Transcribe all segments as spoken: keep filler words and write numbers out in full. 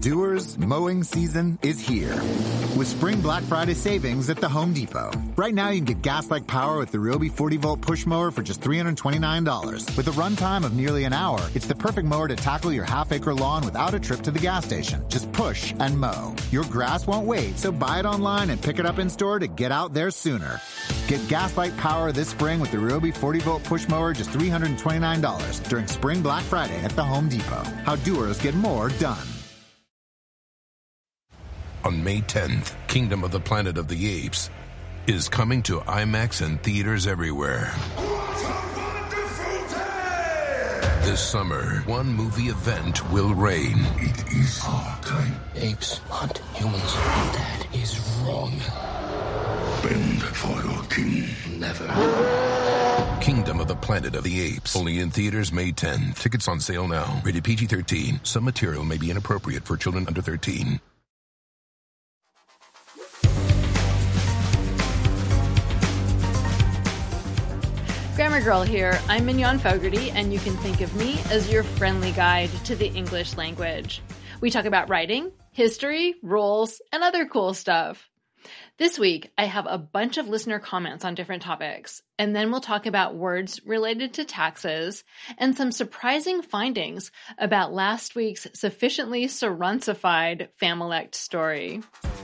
Doers, mowing season is here. With Spring Black Friday savings at the Home Depot. Right now, you can get gas-like power with the Ryobi forty volt push mower for just three hundred twenty-nine dollars. With a runtime of nearly an hour, it's the perfect mower to tackle your half-acre lawn without a trip to the gas station. Just push and mow. Your grass won't wait, so buy it online and pick it up in-store to get out there sooner. Get gas-like power this spring with the Ryobi forty volt push mower just three hundred twenty-nine dollars during Spring Black Friday at the Home Depot. How doers get more done. On May tenth, Kingdom of the Planet of the Apes is coming to IMAX and theaters everywhere. What a wonderful day! This summer, one movie event will reign. It is our time. Apes hunt humans. That is wrong. Bend for your king. Never. Kingdom of the Planet of the Apes. Only in theaters May tenth. Tickets on sale now. Rated P G thirteen. Some material may be inappropriate for children under thirteen. Grammar Girl here. I'm Mignon Fogarty, and you can think of me as your friendly guide to the English language. We talk about writing, history, rules, and other cool stuff. This week, I have a bunch of listener comments on different topics, and then we'll talk about words related to taxes and some surprising findings about last week's sufficiently Saruncified Familect story.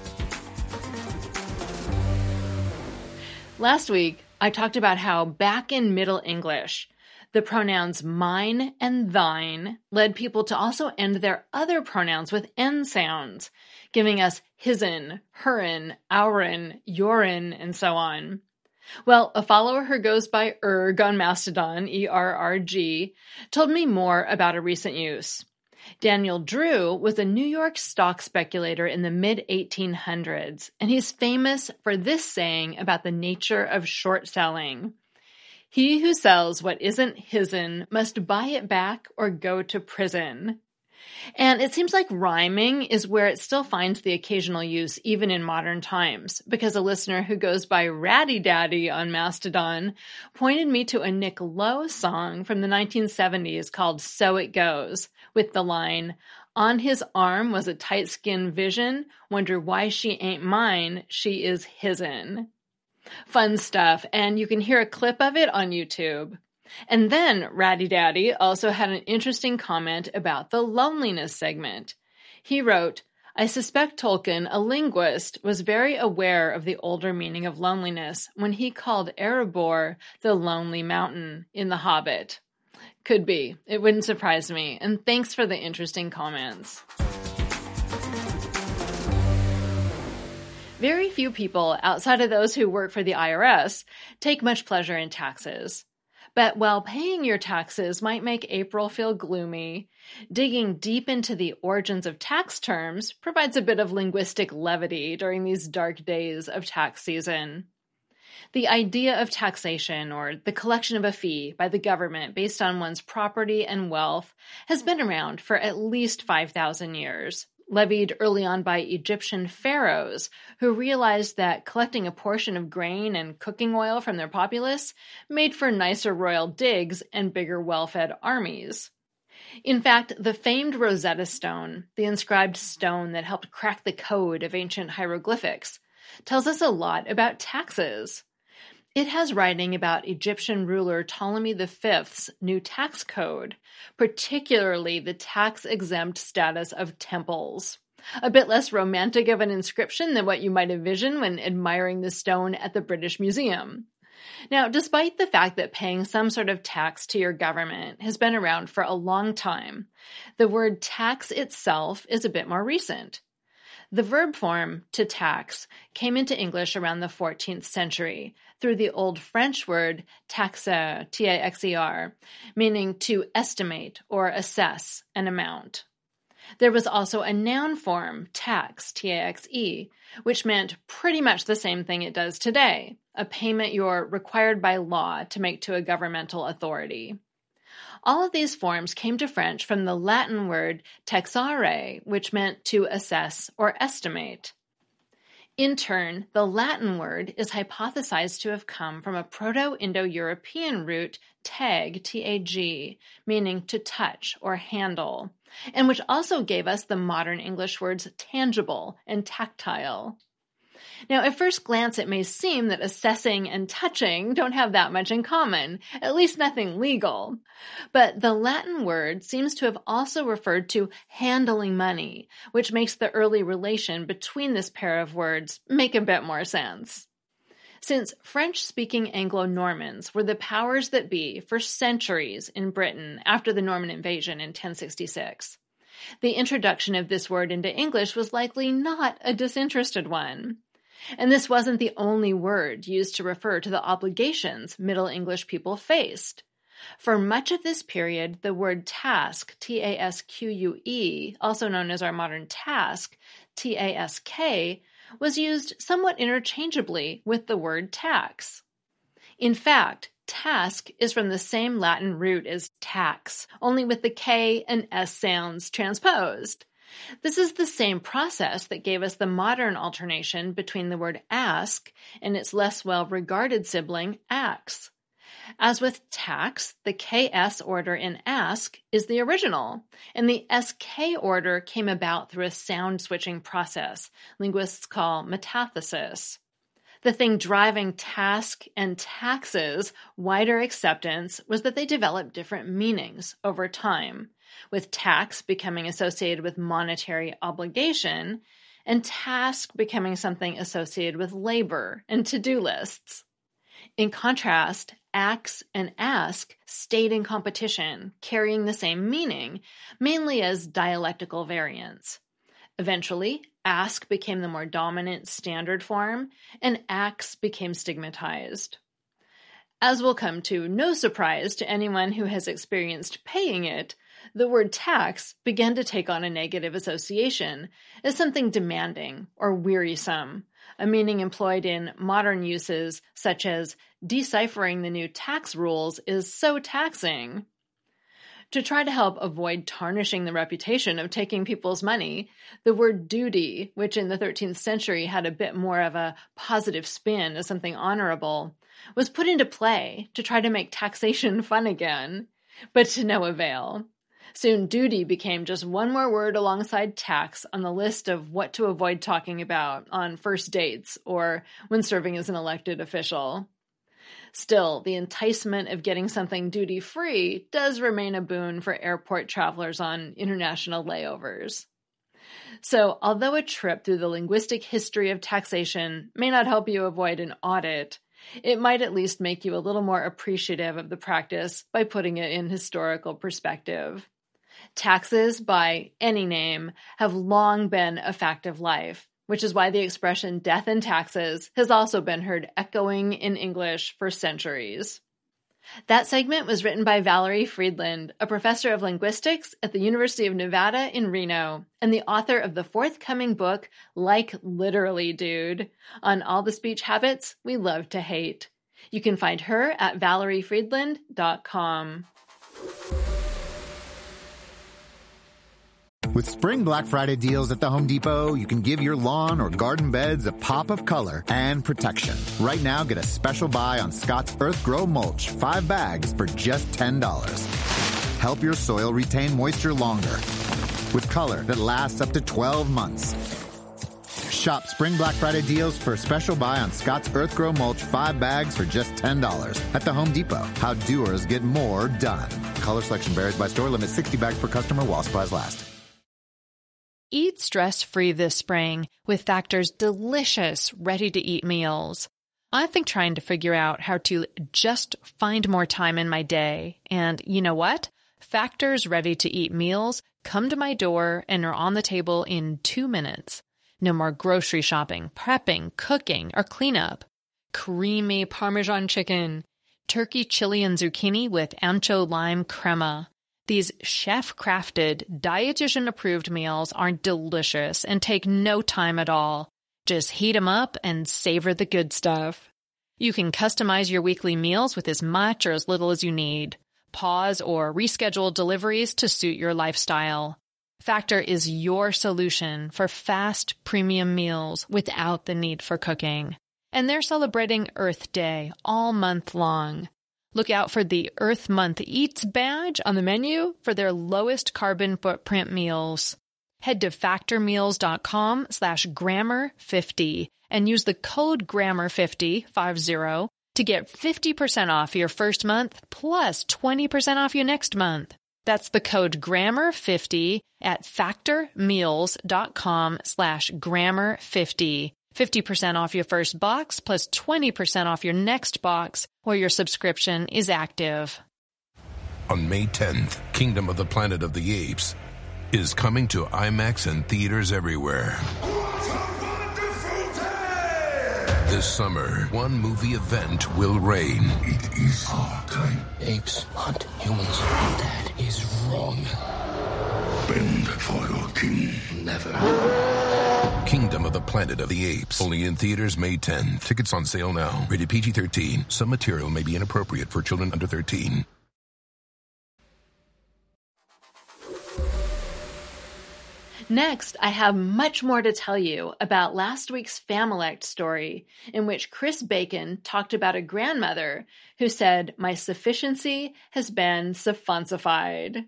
Last week, I talked about how back in Middle English, the pronouns mine and thine led people to also end their other pronouns with N sounds, giving us his'n, her'n, our'n, your'n, and so on. Well, a follower who goes by Erg on Mastodon, E R R G, told me more about a recent use. Daniel Drew was a New York stock speculator in the mid eighteen hundreds, and he's famous for this saying about the nature of short selling. He who sells what isn't his'n must buy it back or go to prison. And it seems like rhyming is where it still finds the occasional use even in modern times, because a listener who goes by Ratty Daddy on Mastodon pointed me to a Nick Lowe song from the nineteen seventies called So It Goes, with the line, "On his arm was a tight-skinned vision, wonder why she ain't mine, she is his'n." Fun stuff, and you can hear a clip of it on YouTube. And then Ratty Daddy also had an interesting comment about the loneliness segment. He wrote, I suspect Tolkien, a linguist, was very aware of the older meaning of loneliness when he called Erebor the Lonely Mountain in The Hobbit. Could be. It wouldn't surprise me. And thanks for the interesting comments. Very few people, outside of those who work for the I R S, take much pleasure in taxes. But while paying your taxes might make April feel gloomy, digging deep into the origins of tax terms provides a bit of linguistic levity during these dark days of tax season. The idea of taxation, or the collection of a fee by the government based on one's property and wealth, has been around for at least five thousand years. Levied early on by Egyptian pharaohs, who realized that collecting a portion of grain and cooking oil from their populace made for nicer royal digs and bigger well-fed armies. In fact, the famed Rosetta Stone, the inscribed stone that helped crack the code of ancient hieroglyphics, tells us a lot about taxes. It has writing about Egyptian ruler Ptolemy the Fifth's new tax code, particularly the tax-exempt status of temples. A bit less romantic of an inscription than what you might envision when admiring the stone at the British Museum. Now, despite the fact that paying some sort of tax to your government has been around for a long time, the word tax itself is a bit more recent. The verb form, to tax, came into English around the fourteenth century through the Old French word taxer, T A X E R, meaning to estimate or assess an amount. There was also a noun form, tax, T A X E, which meant pretty much the same thing it does today, a payment you're required by law to make to a governmental authority. All of these forms came to French from the Latin word taxare, which meant to assess or estimate. In turn, the Latin word is hypothesized to have come from a Proto-Indo-European root tag, T A G, meaning to touch or handle, and which also gave us the modern English words tangible and tactile. Now, at first glance, it may seem that assessing and touching don't have that much in common, at least nothing legal. But the Latin word seems to have also referred to handling money, which makes the early relation between this pair of words make a bit more sense. Since French-speaking Anglo-Normans were the powers that be for centuries in Britain after the Norman invasion in ten sixty-six, the introduction of this word into English was likely not a disinterested one. And this wasn't the only word used to refer to the obligations Middle English people faced. For much of this period, the word task, T A S Q U E, also known as our modern task, T A S K, was used somewhat interchangeably with the word tax. In fact, task is from the same Latin root as tax, only with the K and S sounds transposed. This is the same process that gave us the modern alternation between the word ask and its less well-regarded sibling, ax. As with tax, the K S order in ask is the original, and the S K order came about through a sound-switching process linguists call metathesis. The thing driving task and taxes' wider acceptance was that they developed different meanings over time, with tax becoming associated with monetary obligation, and task becoming something associated with labor and to-do lists. In contrast, ax and ask stayed in competition, carrying the same meaning, mainly as dialectical variants. Eventually, ask became the more dominant standard form, and ax became stigmatized. As will come to no surprise to anyone who has experienced paying it, the word tax began to take on a negative association as something demanding or wearisome, a meaning employed in modern uses such as deciphering the new tax rules is so taxing. To try to help avoid tarnishing the reputation of taking people's money, the word duty, which in the thirteenth century had a bit more of a positive spin as something honorable, was put into play to try to make taxation fun again, but to no avail. Soon duty became just one more word alongside tax on the list of what to avoid talking about on first dates or when serving as an elected official. Still, the enticement of getting something duty-free does remain a boon for airport travelers on international layovers. So, although a trip through the linguistic history of taxation may not help you avoid an audit, it might at least make you a little more appreciative of the practice by putting it in historical perspective. Taxes, by any name, have long been a fact of life, which is why the expression death and taxes has also been heard echoing in English for centuries. That segment was written by Valerie Friedland, a professor of linguistics at the University of Nevada in Reno, and the author of the forthcoming book, Like Literally Dude, on all the speech habits we love to hate. You can find her at valerie friedland dot com. With Spring Black Friday deals at the Home Depot, you can give your lawn or garden beds a pop of color and protection. Right now, get a special buy on Scott's Earth Grow Mulch, five bags for just ten dollars. Help your soil retain moisture longer with color that lasts up to twelve months. Shop Spring Black Friday deals for a special buy on Scott's Earth Grow Mulch, five bags for just ten dollars at the Home Depot. How doers get more done. Color selection varies by store. Limit sixty bags per customer while supplies last. Eat stress-free this spring with Factor's delicious, ready-to-eat meals. I've been trying to figure out how to just find more time in my day. And you know what? Factor's ready-to-eat meals come to my door and are on the table in two minutes. No more grocery shopping, prepping, cooking, or cleanup. Creamy Parmesan chicken, turkey chili and zucchini with ancho lime crema. These chef-crafted, dietitian-approved meals are delicious and take no time at all. Just heat them up and savor the good stuff. You can customize your weekly meals with as much or as little as you need. Pause or reschedule deliveries to suit your lifestyle. Factor is your solution for fast, premium meals without the need for cooking. And they're celebrating Earth Day all month long. Look out for the Earth Month Eats badge on the menu for their lowest carbon footprint meals. Head to factormeals.com slash grammar fifty and use the code grammar fifty, five zero, to get fifty percent off your first month plus twenty percent off your next month. That's the code grammar fifty at factormeals.com slash grammar fifty. fifty percent off your first box plus twenty percent off your next box while your subscription is active. On May tenth, Kingdom of the Planet of the Apes is coming to IMAX and theaters everywhere. This summer, one movie event will reign. It is our time. Apes hunt humans. That is wrong. Bend for your king. Never. Kingdom of the Planet of the Apes. Only in theaters May tenth. Tickets on sale now. Rated P G thirteen. Some material may be inappropriate for children under thirteen. Next, I have much more to tell you about last week's Familect story, in which Chris Bacon talked about a grandmother who said, "My sufficiency has been suffoncified."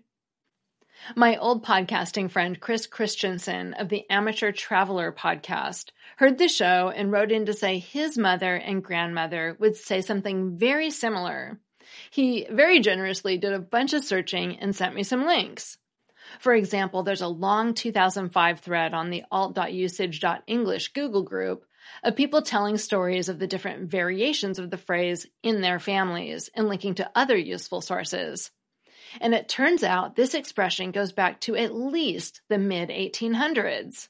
My old podcasting friend Chris Christensen of the Amateur Traveler podcast heard the show and wrote in to say his mother and grandmother would say something very similar. He very generously did a bunch of searching and sent me some links. For example, there's a long two thousand five thread on the alt dot usage dot english Google group of people telling stories of the different variations of the phrase in their families and linking to other useful sources. And it turns out this expression goes back to at least the mid eighteen hundreds.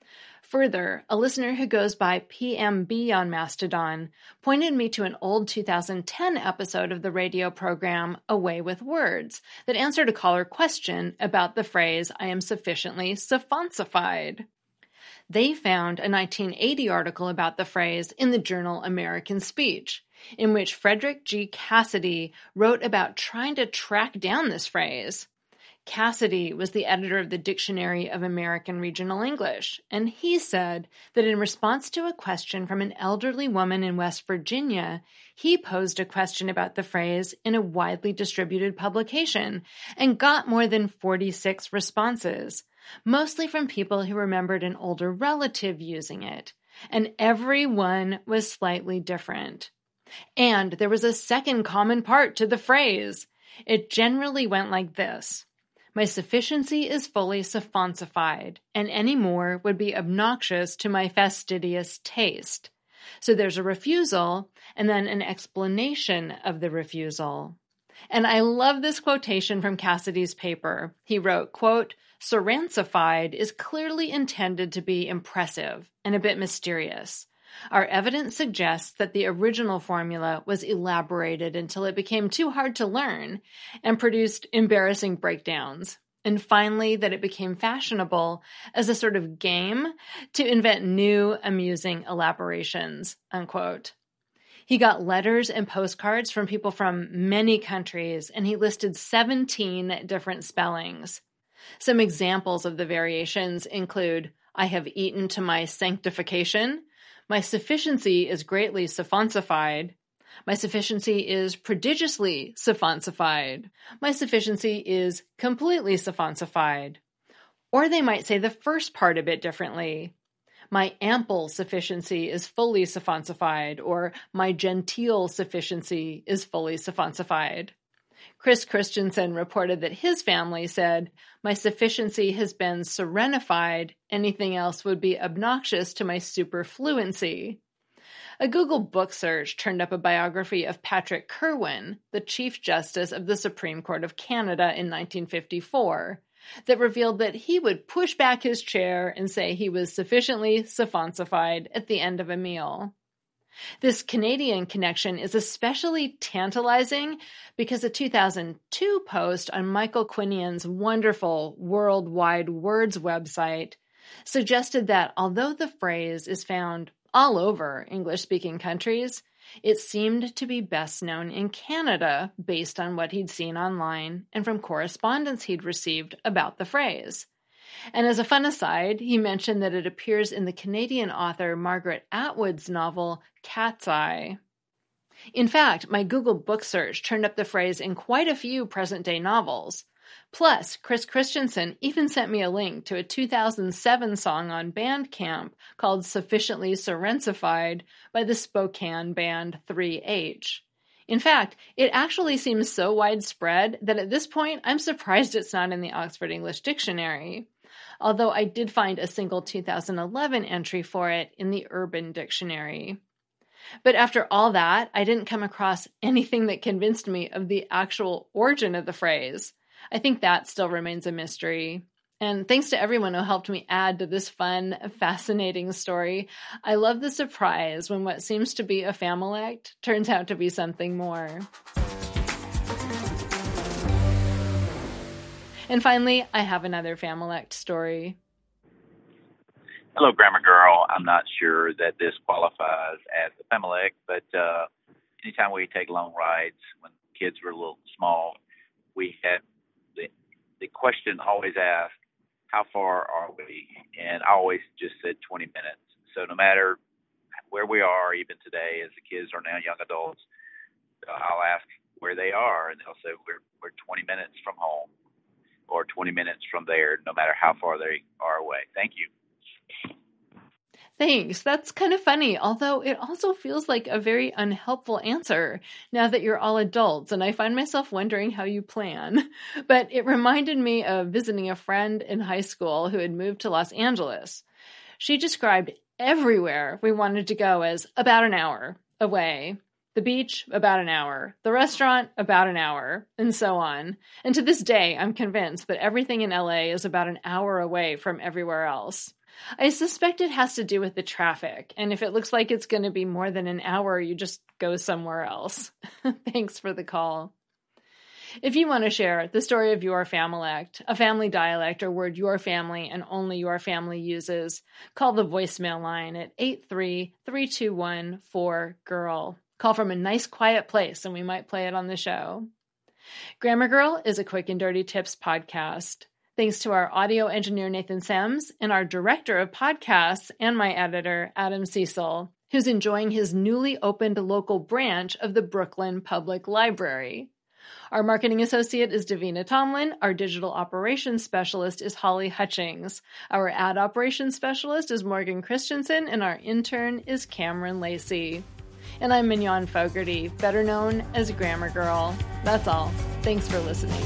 Further, a listener who goes by P M B on Mastodon pointed me to an old two thousand ten episode of the radio program Away with Words that answered a caller question about the phrase, "I am sufficiently suffoncified." They found a nineteen eighty article about the phrase in the journal American Speech, in which Frederick G. Cassidy wrote about trying to track down this phrase. Cassidy was the editor of the Dictionary of American Regional English, and he said that in response to a question from an elderly woman in West Virginia, he posed a question about the phrase in a widely distributed publication and got more than forty-six responses, mostly from people who remembered an older relative using it, and every one was slightly different. And there was a second common part to the phrase. It generally went like this: "My sufficiency is fully suffoncified, and any more would be obnoxious to my fastidious taste." So there's a refusal, and then an explanation of the refusal. And I love this quotation from Cassidy's paper. He wrote, quote, "Serancified is clearly intended to be impressive and a bit mysterious. Our evidence suggests that the original formula was elaborated until it became too hard to learn and produced embarrassing breakdowns, and finally that it became fashionable as a sort of game to invent new, amusing elaborations," unquote. He got letters and postcards from people from many countries, and he listed seventeen different spellings. Some examples of the variations include, "I have eaten to my sanctification," "My sufficiency is greatly suffoncified," "My sufficiency is prodigiously suffoncified," "My sufficiency is completely suffoncified." Or they might say the first part a bit differently. "My ample sufficiency is fully suffoncified," or "My genteel sufficiency is fully suffoncified." Chris Christensen reported that his family said, "My sufficiency has been serenified. Anything else would be obnoxious to my superfluency." A Google book search turned up a biography of Patrick Kerwin, the Chief Justice of the Supreme Court of Canada in nineteen fifty-four, that revealed that he would push back his chair and say he was sufficiently suffoncified at the end of a meal. This Canadian connection is especially tantalizing because a two thousand two post on Michael Quinian's wonderful World Wide Words website suggested that although the phrase is found all over English-speaking countries, it seemed to be best known in Canada based on what he'd seen online and from correspondence he'd received about the phrase. And as a fun aside, he mentioned that it appears in the Canadian author Margaret Atwood's novel Cat's Eye. In fact, my Google book search turned up the phrase in quite a few present-day novels. Plus, Chris Christensen even sent me a link to a two thousand seven song on Bandcamp called Sufficiently Serencified by the Spokane band three H. In fact, it actually seems so widespread that at this point I'm surprised it's not in the Oxford English Dictionary, although I did find a single two thousand eleven entry for it in the Urban Dictionary. But after all that, I didn't come across anything that convinced me of the actual origin of the phrase. I think that still remains a mystery. And thanks to everyone who helped me add to this fun, fascinating story. I love the surprise when what seems to be a familect turns out to be something more. And finally, I have another familect story. Hello, Grammar Girl. I'm not sure that this qualifies as a familect, but uh, anytime we take long rides when kids were a little small, we had the, the question always asked, how far are we? And I always just said twenty minutes. So no matter where we are, even today, as the kids are now young adults, I'll ask where they are, and they'll say, we're, we're twenty minutes from home or twenty minutes from there, no matter how far they are away. Thank you. Thanks. That's kind of funny, although it also feels like a very unhelpful answer now that you're all adults, and I find myself wondering how you plan. But it reminded me of visiting a friend in high school who had moved to Los Angeles. She described everywhere we wanted to go as about an hour away. The beach, about an hour. The restaurant, about an hour, and so on. And to this day, I'm convinced that everything in L A is about an hour away from everywhere else. I suspect it has to do with the traffic, and if it looks like it's going to be more than an hour, you just go somewhere else. Thanks for the call. If you want to share the story of your familect, a family dialect or word your family and only your family uses, call the voicemail line at eight three three two one four G R L. Call from a nice quiet place and we might play it on the show. Grammar Girl is a quick and dirty tips podcast. Thanks to our audio engineer, Nathan Sims, and our director of podcasts and my editor, Adam Cecil, who's enjoying his newly opened local branch of the Brooklyn Public Library. Our marketing associate is Davina Tomlin. Our digital operations specialist is Holly Hutchings. Our ad operations specialist is Morgan Christensen, and our intern is Cameron Lacey. And I'm Mignon Fogarty, better known as Grammar Girl. That's all. Thanks for listening.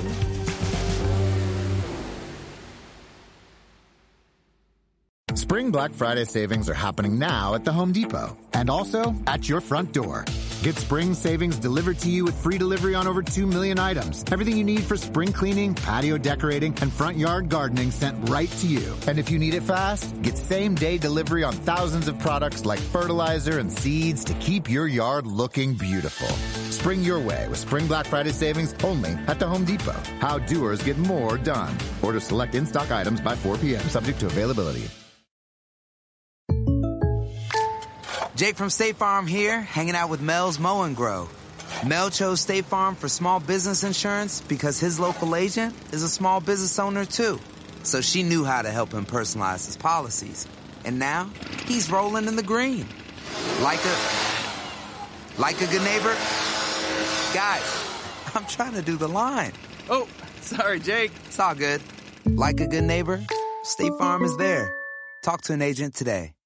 Spring Black Friday savings are happening now at the Home Depot and also at your front door. Get spring savings delivered to you with free delivery on over two million items. Everything you need for spring cleaning, patio decorating, and front yard gardening sent right to you. And if you need it fast, get same-day delivery on thousands of products like fertilizer and seeds to keep your yard looking beautiful. Spring your way with Spring Black Friday savings only at the Home Depot. How doers get more done. Order select in-stock items by four p.m. subject to availability. Jake from State Farm here, hanging out with Mel's Mow and Grow. Mel chose State Farm for small business insurance because his local agent is a small business owner too. So she knew how to help him personalize his policies. And now, he's rolling in the green. Like a... Like a good neighbor? Guys, I'm trying to do the line. Oh, sorry, Jake. It's all good. Like a good neighbor, State Farm is there. Talk to an agent today.